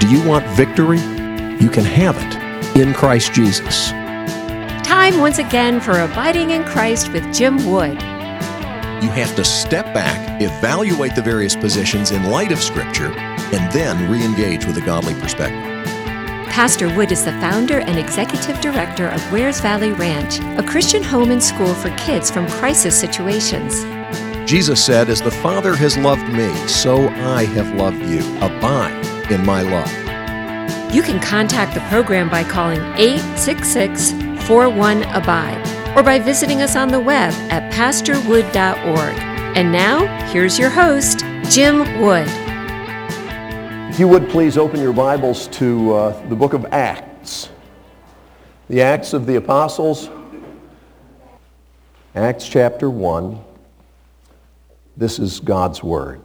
Do you want victory? You can have it in Christ Jesus. Time once again for Abiding in Christ with Jim Wood. You have to step back, evaluate the various positions in light of Scripture, and then re-engage with a godly perspective. Pastor Wood is the founder and executive director of Wares Valley Ranch, a Christian home and school for kids from crisis situations. Jesus said, "As the Father has loved me, so I have loved you. Abide in my love." You can contact the program by calling 866-41-ABIDE or by visiting us on the web at pastorwood.org. And now, here's your host, Jim Wood. If you would please open your Bibles to the book of Acts. The Acts of the Apostles, Acts chapter 1. This is God's Word.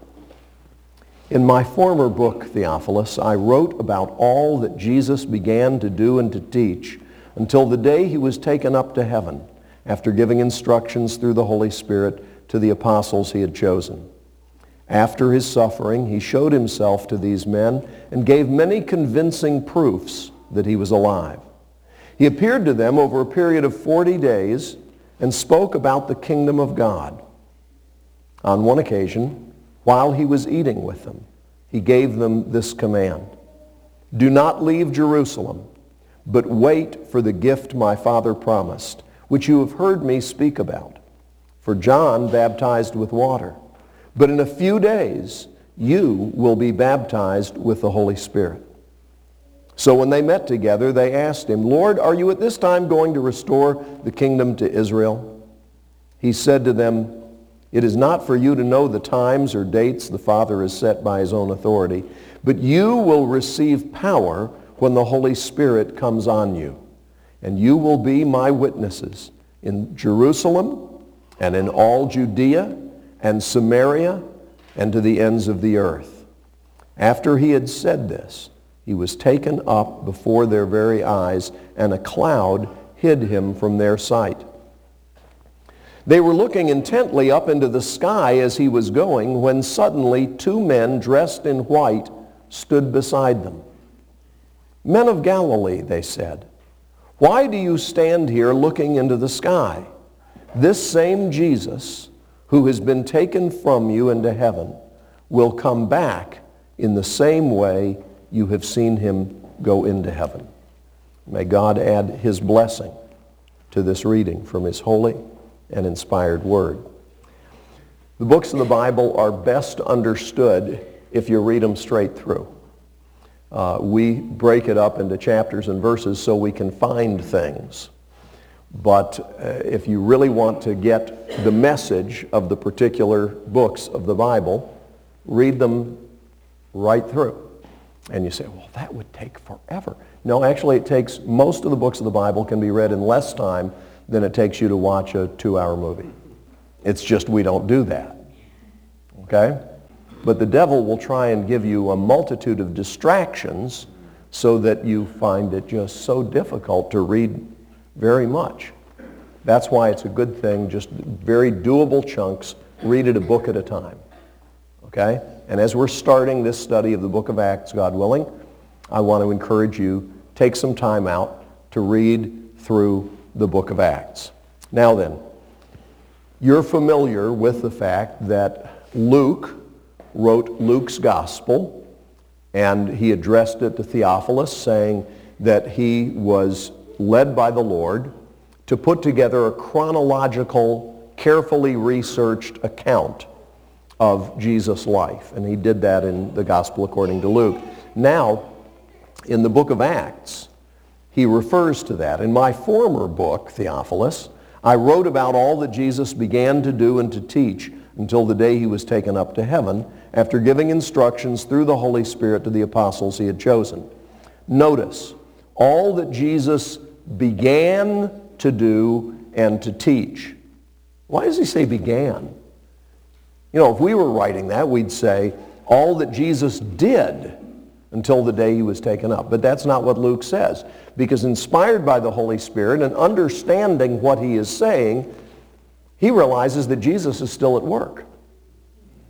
In my former book, Theophilus, I wrote about all that Jesus began to do and to teach until the day he was taken up to heaven, after giving instructions through the Holy Spirit to the apostles he had chosen. After his suffering, he showed himself to these men and gave many convincing proofs that he was alive. He appeared to them over a period of 40 days and spoke about the kingdom of God. On one occasion, while he was eating with them, he gave them this command: "Do not leave Jerusalem, but wait for the gift my Father promised, which you have heard me speak about. For John baptized with water, but in a few days you will be baptized with the Holy Spirit." So when they met together, they asked him, "Lord, are you at this time going to restore the kingdom to Israel?" He said to them, "It is not for you to know the times or dates the Father has set by his own authority, but you will receive power when the Holy Spirit comes on you. And you will be my witnesses in Jerusalem and in all Judea and Samaria and to the ends of the earth." After he had said this, he was taken up before their very eyes, and a cloud hid him from their sight. They were looking intently up into the sky as he was going, when suddenly 2 men dressed in white stood beside them. "Men of Galilee," they said, "why do you stand here looking into the sky? This same Jesus, who has been taken from you into heaven, will come back in the same way you have seen him go into heaven." May God add his blessing to this reading from his holy and inspired word. The books of the Bible are best understood if you read them straight through. We break it up into chapters and verses so we can find things. But if you really want to get the message of the particular books of the Bible, read them right through. And you say, "Well, that would take forever." No, actually it takes, most of the books of the Bible can be read in less time than it takes you to watch a 2-hour movie. It's just we don't do that. Okay? But the devil will try and give you a multitude of distractions so that you find it just so difficult to read very much. That's why it's a good thing, just very doable chunks, read it a book at a time. Okay? And as we're starting this study of the book of Acts, God willing, I want to encourage you, take some time out to read through the book of Acts. Now then, you're familiar with the fact that Luke wrote Luke's gospel, and he addressed it to Theophilus, saying that he was led by the Lord to put together a chronological, carefully researched account of Jesus' life. And he did that in the gospel according to Luke. Now, in the book of Acts, he refers to that. In my former book, Theophilus, I wrote about all that Jesus began to do and to teach until the day he was taken up to heaven, after giving instructions through the Holy Spirit to the apostles he had chosen. Notice, all that Jesus began to do and to teach. Why does he say began? You know, if we were writing that, we'd say all that Jesus did until the day he was taken up. But that's not what Luke says, because inspired by the Holy Spirit and understanding what he is saying, he realizes that Jesus is still at work.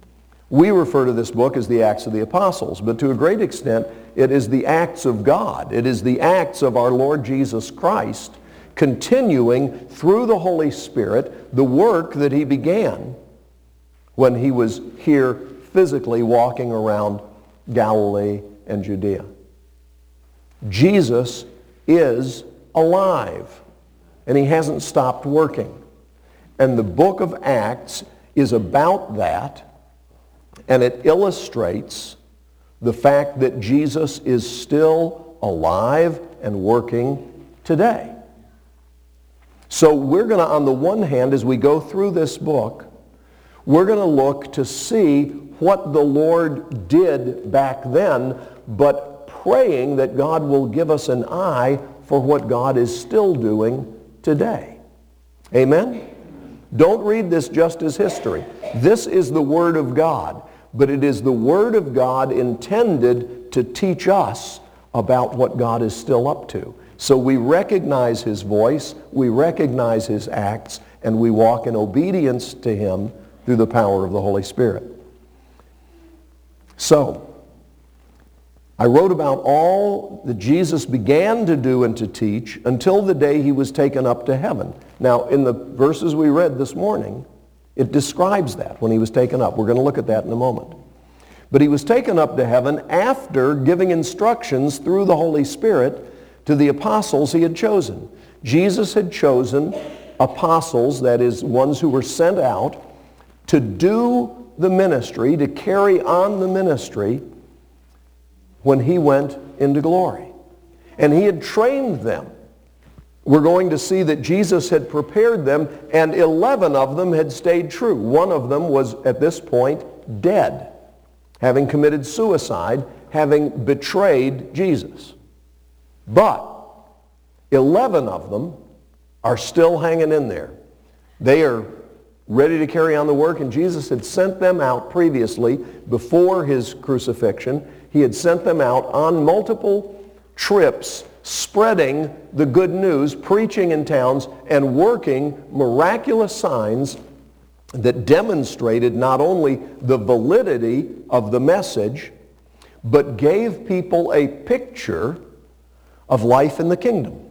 We refer to this book as the Acts of the Apostles, but to a great extent, it is the acts of God. It is the acts of our Lord Jesus Christ continuing through the Holy Spirit the work that he began when he was here physically walking around Galilee and Judea. Jesus is alive, and he hasn't stopped working. And the book of Acts is about that, and it illustrates the fact that Jesus is still alive and working today. So we're going to, on the one hand, as we go through this book, we're going to look to see what the Lord did back then, but praying that God will give us an eye for what God is still doing today. Amen? Don't read this just as history. This is the Word of God, but it is the Word of God intended to teach us about what God is still up to. So we recognize his voice, we recognize his acts, and we walk in obedience to him through the power of the Holy Spirit. So, I wrote about all that Jesus began to do and to teach until the day he was taken up to heaven. Now, in the verses we read this morning, it describes that when he was taken up. We're going to look at that in a moment. But he was taken up to heaven after giving instructions through the Holy Spirit to the apostles he had chosen. Jesus had chosen apostles, that is, ones who were sent out to do the ministry, to carry on the ministry when he went into glory. And he had trained them. We're going to see that Jesus had prepared them, and 11 of them had stayed true. One of them was, at this point, dead, having committed suicide, having betrayed Jesus. But 11 of them are still hanging in there. They are ready to carry on the work, and Jesus had sent them out previously, before his crucifixion. He had sent them out on multiple trips, spreading the good news, preaching in towns, and working miraculous signs that demonstrated not only the validity of the message, but gave people a picture of life in the kingdom.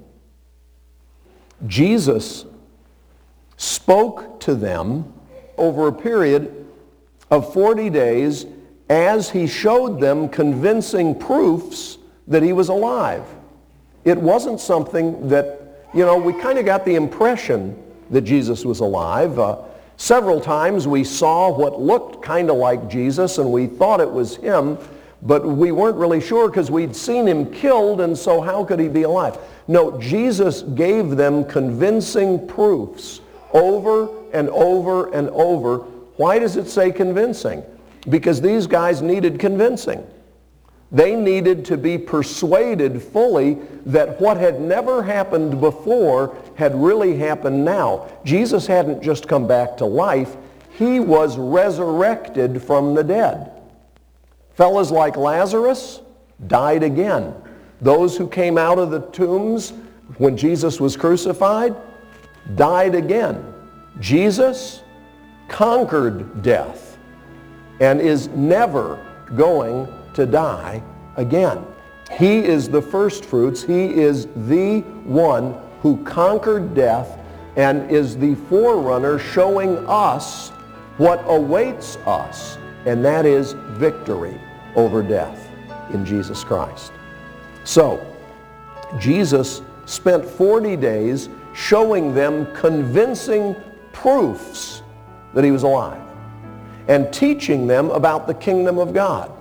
Jesus spoke to them over a period of 40 days as he showed them convincing proofs that he was alive. It wasn't something that, we kind of got the impression that Jesus was alive. Several times we saw what looked kind of like Jesus, and we thought it was him, but we weren't really sure because we'd seen him killed, and so how could he be alive? No, Jesus gave them convincing proofs over and over and over. Why does it say convincing? Because these guys needed convincing. They needed to be persuaded fully that what had never happened before had really happened now. Jesus hadn't just come back to life. He was resurrected from the dead. Fellas like Lazarus died again. Those who came out of the tombs when Jesus was crucified died again. Jesus conquered death and is never going to die again. He is the first fruits. He is the one who conquered death and is the forerunner showing us what awaits us, and that is victory over death in Jesus Christ. So, Jesus spent 40 days showing them convincing proofs that he was alive and teaching them about the kingdom of God.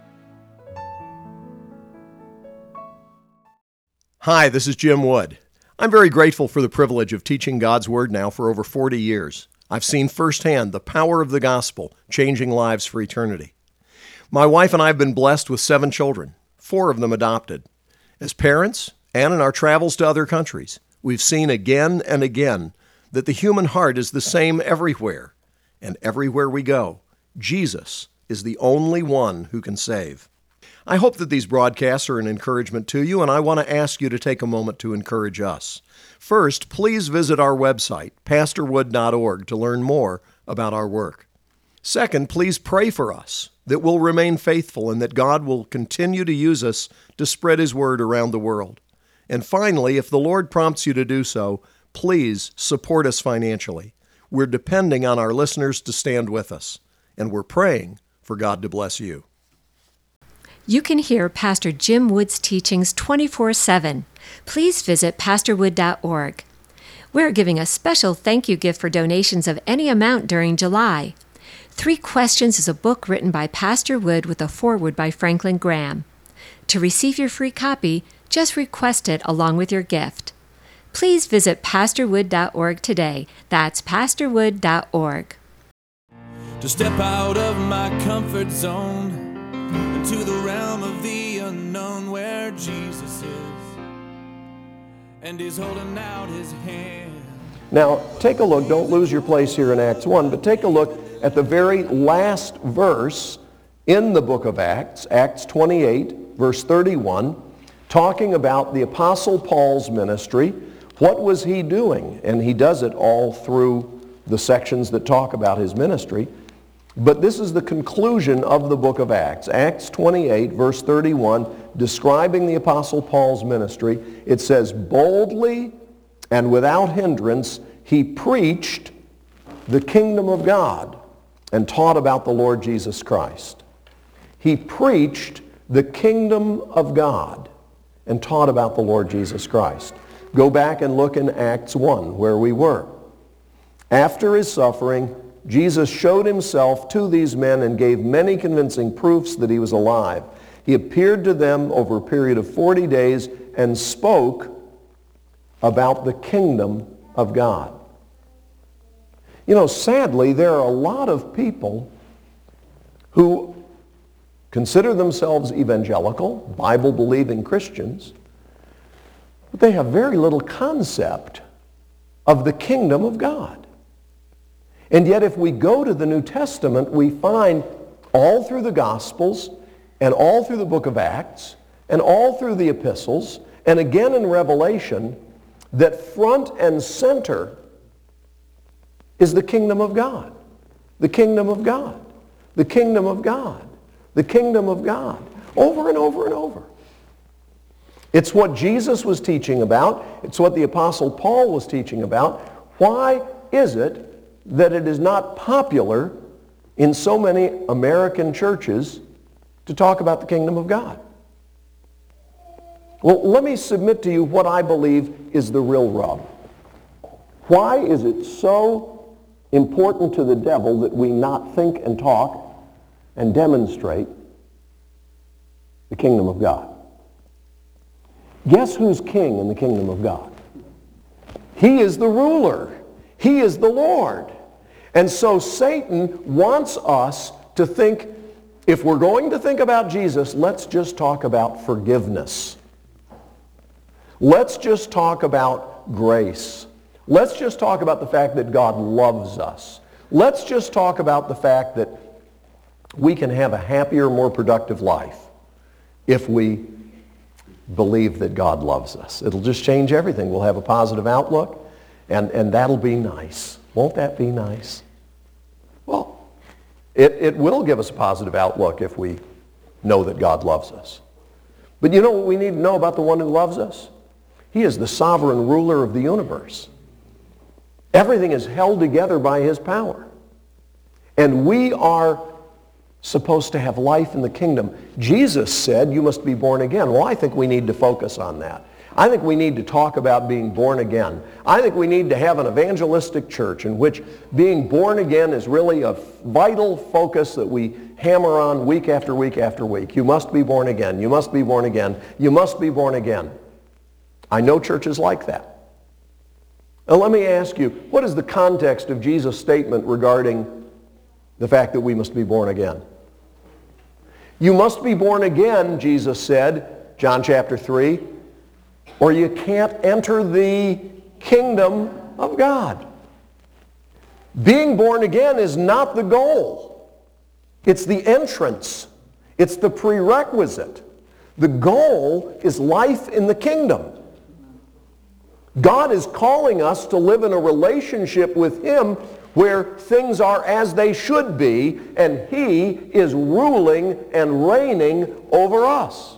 Hi, this is Jim Wood. I'm very grateful for the privilege of teaching God's Word now for over 40 years. I've seen firsthand the power of the gospel changing lives for eternity. My wife and I have been blessed with 7 children, 4 of them adopted. As parents, and in our travels to other countries, we've seen again and again that the human heart is the same everywhere. And everywhere we go, Jesus is the only one who can save. I hope that these broadcasts are an encouragement to you, and I want to ask you to take a moment to encourage us. First, please visit our website, pastorwood.org, to learn more about our work. Second, please pray for us that we'll remain faithful and that God will continue to use us to spread His word around the world. And finally, if the Lord prompts you to do so, please support us financially. We're depending on our listeners to stand with us, and we're praying for God to bless you. You can hear Pastor Jim Wood's teachings 24/7. Please visit pastorwood.org. We're giving a special thank you gift for donations of any amount during July. 3 Questions is a book written by Pastor Wood with a foreword by Franklin Graham. To receive your free copy, just request it along with your gift. Please visit pastorwood.org today. That's pastorwood.org. To step out of my comfort zone into the realm of the unknown where Jesus is and He's holding out His hand. Now, take a look. Don't lose your place here in Acts 1, but take a look at the very last verse in the book of Acts, Acts 28, verse 31, talking about the Apostle Paul's ministry. What was he doing? And he does it all through the sections that talk about his ministry. But this is the conclusion of the book of Acts. Acts 28, verse 31, describing the Apostle Paul's ministry. It says, boldly and without hindrance, he preached the kingdom of God and taught about the Lord Jesus Christ. He preached the kingdom of God and taught about the Lord Jesus Christ. Go back and look in Acts 1, where we were. After his suffering, Jesus showed himself to these men and gave many convincing proofs that he was alive. He appeared to them over a period of 40 days and spoke about the kingdom of God. You know, sadly, there are a lot of people who consider themselves evangelical, Bible-believing Christians, but they have very little concept of the kingdom of God. And yet if we go to the New Testament, we find all through the Gospels and all through the book of Acts and all through the epistles and again in Revelation that front and center is the kingdom of God. The kingdom of God. The kingdom of God. The kingdom of God. Over and over and over. It's what Jesus was teaching about. It's what the Apostle Paul was teaching about. Why is it that it is not popular in so many American churches to talk about the kingdom of God? Well, let me submit to you what I believe is the real rub. Why is it so important to the devil that we not think and talk and demonstrate the kingdom of God? Guess who's king in the kingdom of God? He is the ruler. He is the Lord. And so Satan wants us to think, if we're going to think about Jesus, let's just talk about forgiveness. Let's just talk about grace. Let's just talk about the fact that God loves us. Let's just talk about the fact that we can have a happier, more productive life if we believe that God loves us. It'll just change everything. We'll have a positive outlook, and that'll be nice. Won't that be nice? Well, it will give us a positive outlook if we know that God loves us. But you know what we need to know about the one who loves us? He is the sovereign ruler of the universe. Everything is held together by his power. And we are supposed to have life in the kingdom. Jesus said, you must be born again. Well, I think we need to focus on that. I think we need to talk about being born again. I think we need to have an evangelistic church in which being born again is really a vital focus that we hammer on week after week after week. You must be born again. You must be born again. You must be born again. I know churches like that. Now let me ask you, what is the context of Jesus' statement regarding the fact that we must be born again? You must be born again, Jesus said, John chapter 3, or you can't enter the kingdom of God. Being born again is not the goal. It's the entrance. It's the prerequisite. The goal is life in the kingdom. God is calling us to live in a relationship with him where things are as they should be, and He is ruling and reigning over us.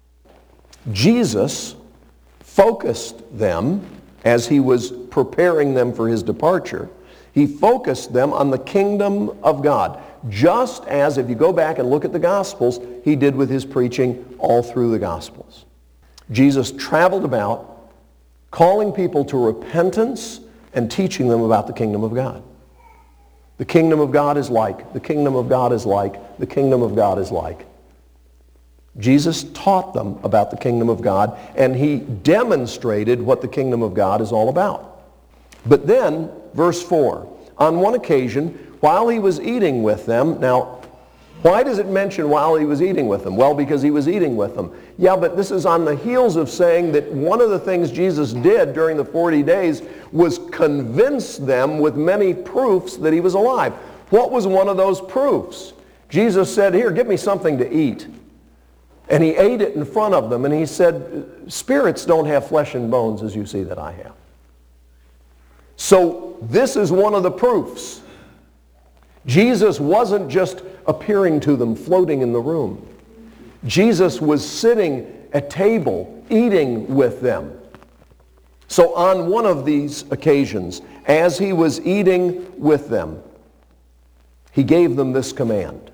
Jesus focused them as He was preparing them for His departure. He focused them on the kingdom of God, just as, if you go back and look at the Gospels, He did with His preaching all through the Gospels. Jesus traveled about calling people to repentance and teaching them about the kingdom of God. The kingdom of God is like, the kingdom of God is like, the kingdom of God is like. Jesus taught them about the kingdom of God, and He demonstrated what the kingdom of God is all about. But then, verse 4, on one occasion, while He was eating with them, now, why does it mention while He was eating with them? Well, because He was eating with them. Yeah, but this is on the heels of saying that one of the things Jesus did during the 40 days was convince them with many proofs that He was alive. What was one of those proofs? Jesus said, "Here, give me something to eat." And He ate it in front of them, and He said, "Spirits don't have flesh and bones as you see that I have." So this is one of the proofs. Jesus wasn't just appearing to them floating in the room. Jesus was sitting at table, eating with them. So on one of these occasions, as He was eating with them, He gave them this command: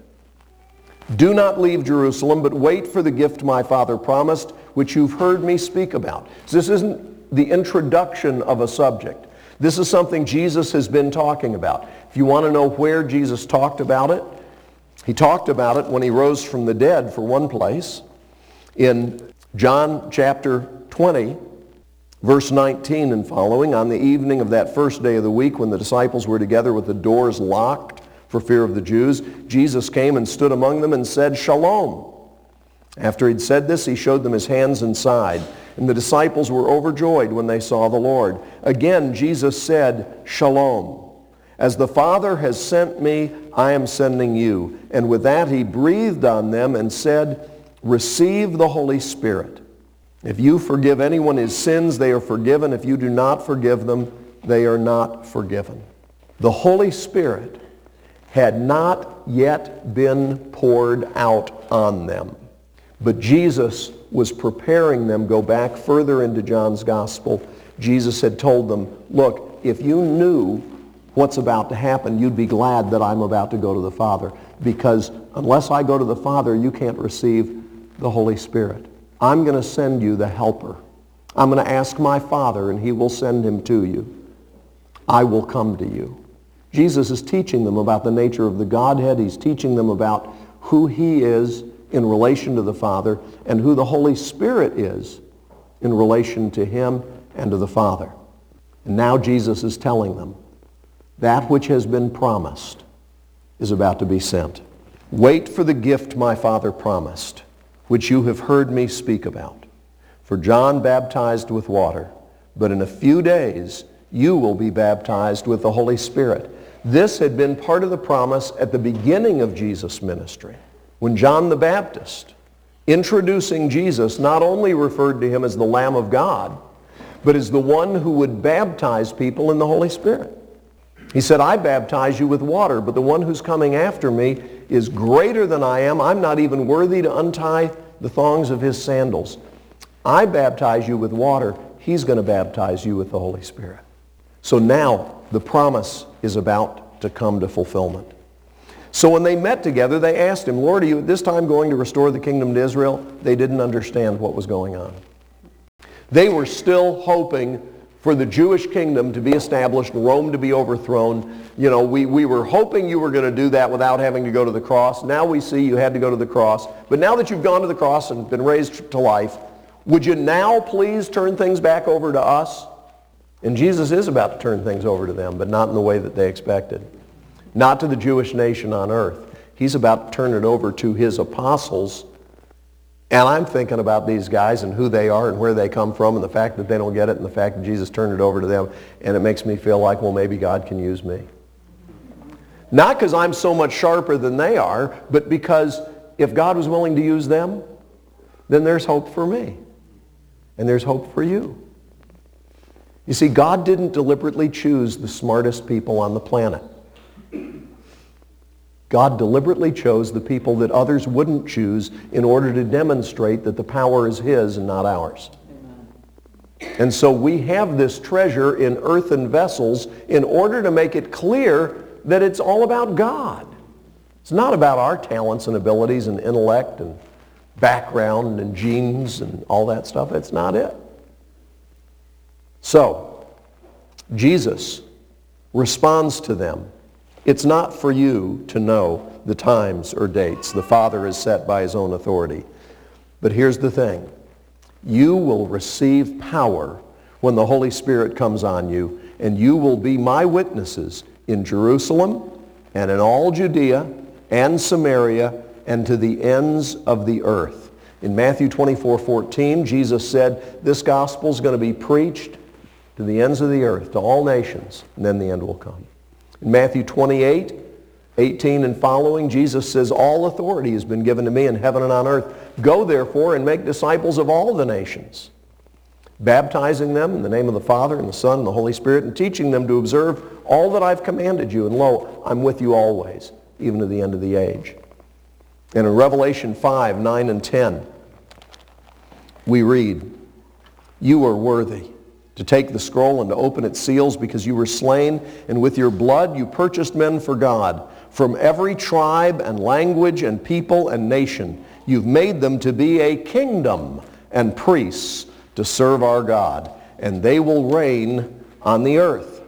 "Do not leave Jerusalem, but wait for the gift my Father promised, which you've heard me speak about." So this isn't the introduction of a subject. This is something Jesus has been talking about. If you want to know where Jesus talked about it, He talked about it when He rose from the dead, for one place. In John chapter 20, verse 19 and following, on the evening of that first day of the week when the disciples were together with the doors locked for fear of the Jews, Jesus came and stood among them and said, "Shalom." After He'd said this, He showed them His hands and side. And the disciples were overjoyed when they saw the Lord. Again, Jesus said, "Shalom. As the Father has sent me, I am sending you." And with that He breathed on them and said, "Receive the Holy Spirit. If you forgive anyone his sins, they are forgiven. If you do not forgive them, they are not forgiven." The Holy Spirit had not yet been poured out on them. But Jesus was preparing them. Go back further into John's Gospel. Jesus had told them, "Look, if you knew what's about to happen, you'd be glad that I'm about to go to the Father. Because unless I go to the Father, you can't receive the Holy Spirit. I'm going to send you the Helper. I'm going to ask my Father, and He will send Him to you. I will come to you." Jesus is teaching them about the nature of the Godhead. He's teaching them about who He is in relation to the Father, and who the Holy Spirit is in relation to Him and to the Father. And now Jesus is telling them, that which has been promised is about to be sent. "Wait for the gift my Father promised, which you have heard me speak about. For John baptized with water, but in a few days you will be baptized with the Holy Spirit." This had been part of the promise at the beginning of Jesus' ministry, when John the Baptist, introducing Jesus, not only referred to Him as the Lamb of God, but as the one who would baptize people in the Holy Spirit. He said, "I baptize you with water, but the one who's coming after me is greater than I am. I'm not even worthy to untie the thongs of His sandals. I baptize you with water. He's going to baptize you with the Holy Spirit." So now the promise is about to come to fulfillment. So when they met together, they asked Him, "Lord, are you at this time going to restore the kingdom to Israel?" They didn't understand what was going on. They were still hoping for the Jewish kingdom to be established, Rome to be overthrown. You know, we were hoping you were going to do that without having to go to the cross. Now we see you had to go to the cross. But now that you've gone to the cross and been raised to life, would you now please turn things back over to us? And Jesus is about to turn things over to them, but not in the way that they expected. Not to the Jewish nation on earth. He's about to turn it over to His apostles. And I'm thinking about these guys and who they are and where they come from, and the fact that they don't get it, and the fact that Jesus turned it over to them. And it makes me feel like, well, maybe God can use me. Not because I'm so much sharper than they are, but because if God was willing to use them, then there's hope for me. And there's hope for you. You see, God didn't deliberately choose the smartest people on the planet. God deliberately chose the people that others wouldn't choose in order to demonstrate that the power is His and not ours. And so we have this treasure in earthen vessels in order to make it clear that it's all about God. It's not about our talents and abilities and intellect and background and genes and all that stuff. It's not it. So, Jesus responds to them. It's not for you to know the times or dates the Father has set by His own authority. But here's the thing. You will receive power when the Holy Spirit comes on you, and you will be my witnesses in Jerusalem and in all Judea and Samaria and to the ends of the earth. In Matthew 24:14, Jesus said, this gospel is going to be preached to the ends of the earth, to all nations, and then the end will come. In Matthew 28:18 and following, Jesus says, all authority has been given to me in heaven and on earth. Go therefore and make disciples of all the nations, baptizing them in the name of the Father and the Son and the Holy Spirit, and teaching them to observe all that I've commanded you. And lo, I'm with you always, even to the end of the age. And in Revelation 5:9 and 10, we read, you are worthy to take the scroll and to open its seals, because you were slain, and with your blood you purchased men for God from every tribe and language and people and nation. You've made them to be a kingdom and priests to serve our God, and they will reign on the earth.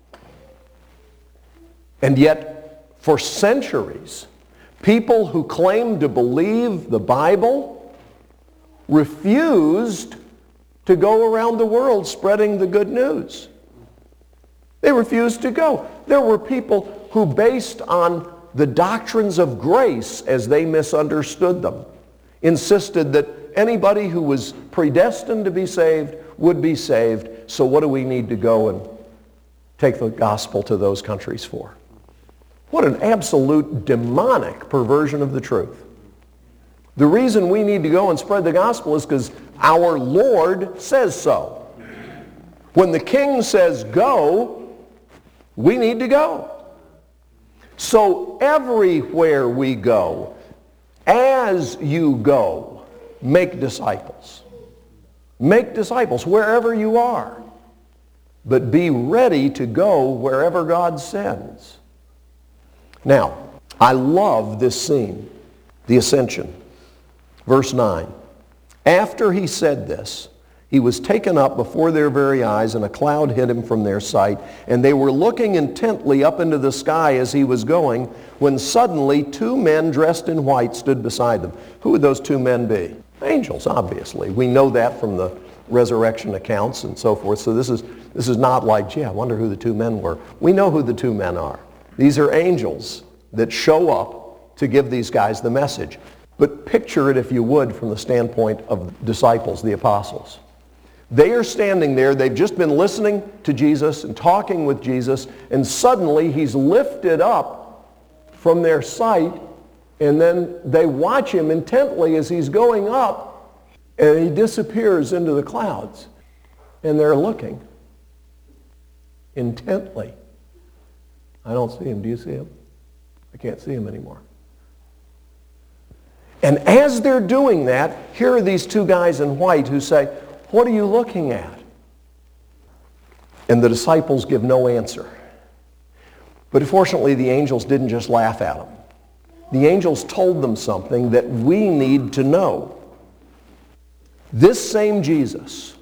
And yet, for centuries, people who claimed to believe the Bible refused to go around the world spreading the good news. They refused to go. There were people who, based on the doctrines of grace as they misunderstood them, insisted that anybody who was predestined to be saved would be saved. So what do we need to go and take the gospel to those countries for? What an absolute demonic perversion of the truth. The reason we need to go and spread the gospel is because our Lord says so. When the King says go, we need to go. So everywhere we go, as you go, make disciples. Make disciples wherever you are. But be ready to go wherever God sends. Now, I love this scene, the ascension. Verse 9. After he said this, he was taken up before their very eyes, and a cloud hid him from their sight. And they were looking intently up into the sky as he was going, when suddenly two men dressed in white stood beside them. Who would those two men be? Angels, obviously. We know that from the resurrection accounts and so forth. So this is not like, gee, I wonder who the two men were. We know who the two men are. These are angels that show up to give these guys the message. But picture it, if you would, from the standpoint of disciples, the apostles. They are standing there. They've just been listening to Jesus and talking with Jesus, and suddenly he's lifted up from their sight, and then they watch him intently as he's going up, and he disappears into the clouds. And they're looking intently. I don't see him. Do you see him? I can't see him anymore. And as they're doing that, here are these two guys in white who say, what are you looking at? And the disciples give no answer. But fortunately, the angels didn't just laugh at them. The angels told them something that we need to know. This same Jesus,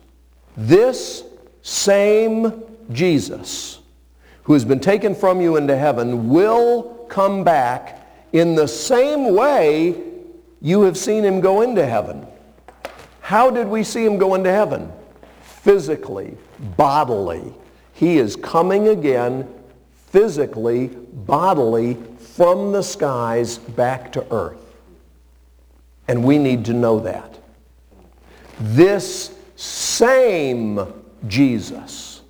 who has been taken from you into heaven, will come back in the same way you have seen him go into heaven. How did we see him go into heaven? Physically, bodily. He is coming again, physically, bodily, from the skies back to earth. And we need to know that. This same Jesus,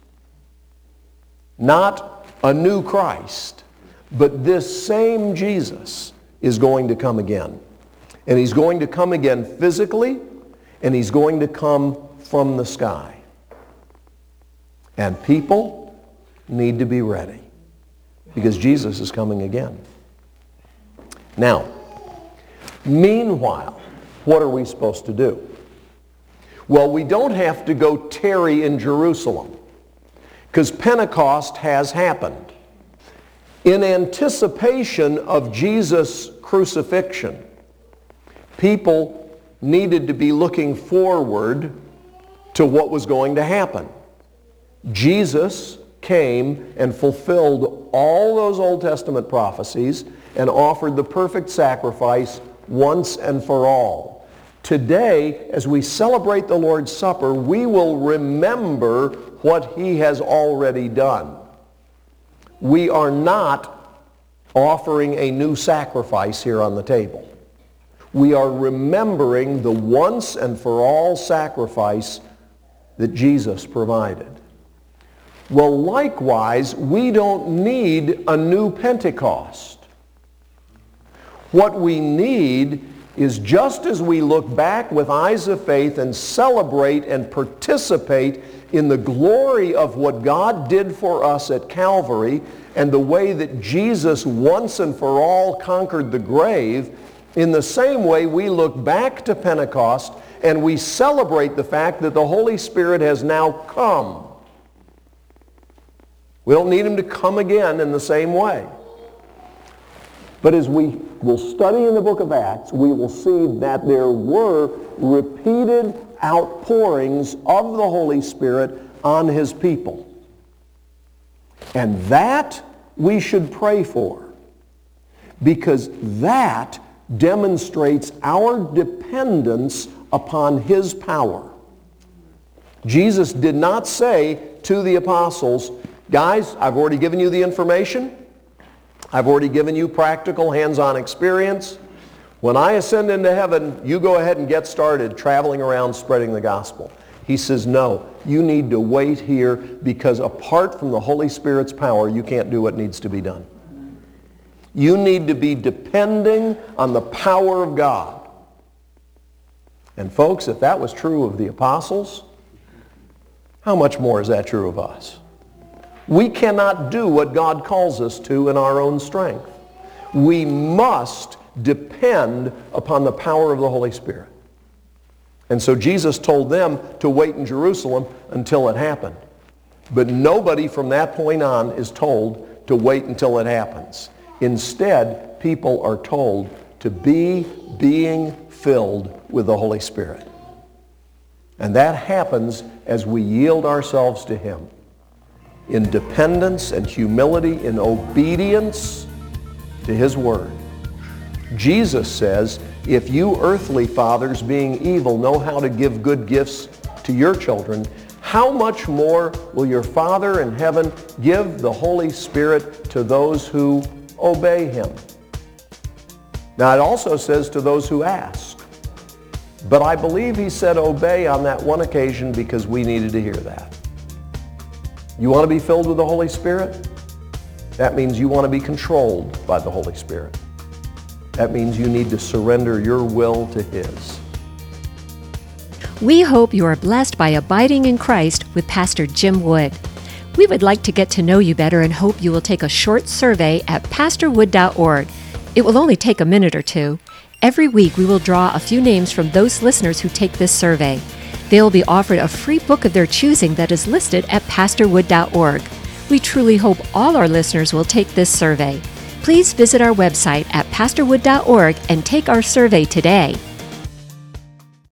not a new Christ, but this same Jesus is going to come again. And he's going to come again physically, and he's going to come from the sky. And people need to be ready because Jesus is coming again. Now, meanwhile, what are we supposed to do? Well, we don't have to go tarry in Jerusalem because Pentecost has happened. In anticipation of Jesus' crucifixion, people needed to be looking forward to what was going to happen. Jesus came and fulfilled all those Old Testament prophecies and offered the perfect sacrifice once and for all. Today, as we celebrate the Lord's Supper, we will remember what He has already done. We are not offering a new sacrifice here on the table. We are remembering the once and for all sacrifice that Jesus provided. Well, likewise, we don't need a new Pentecost. What we need is, just as we look back with eyes of faith and celebrate and participate in the glory of what God did for us at Calvary and the way that Jesus once and for all conquered the grave, in the same way we look back to Pentecost and we celebrate the fact that the Holy Spirit has now come. We don't need Him to come again in the same way. But as we will study in the book of Acts, we will see that there were repeated outpourings of the Holy Spirit on His people. And that we should pray for, because that demonstrates our dependence upon His power. Jesus did not say to the apostles, guys, I've already given you the information. I've already given you practical, hands-on experience. When I ascend into heaven, you go ahead and get started traveling around spreading the gospel. He says, no, you need to wait here because apart from the Holy Spirit's power, you can't do what needs to be done. You need to be depending on the power of God. And folks, if that was true of the apostles, how much more is that true of us? We cannot do what God calls us to in our own strength. We must depend upon the power of the Holy Spirit. And so Jesus told them to wait in Jerusalem until it happened. But nobody from that point on is told to wait until it happens. Instead, people are told to be being filled with the Holy Spirit. And that happens as we yield ourselves to Him in dependence and humility, in obedience to His Word. Jesus says, if you earthly fathers, being evil, know how to give good gifts to your children, how much more will your Father in heaven give the Holy Spirit to those who obey Him? Now it also says to those who ask. But I believe He said obey on that one occasion because we needed to hear that. You want to be filled with the Holy Spirit? That means you want to be controlled by the Holy Spirit. That means you need to surrender your will to His. We hope you are blessed by abiding in Christ with Pastor Jim Wood. We would like to get to know you better and hope you will take a short survey at pastorwood.org. It will only take a minute or two. Every week we will draw a few names from those listeners who take this survey. They will be offered a free book of their choosing that is listed at pastorwood.org. We truly hope all our listeners will take this survey. Please visit our website at pastorwood.org and take our survey today.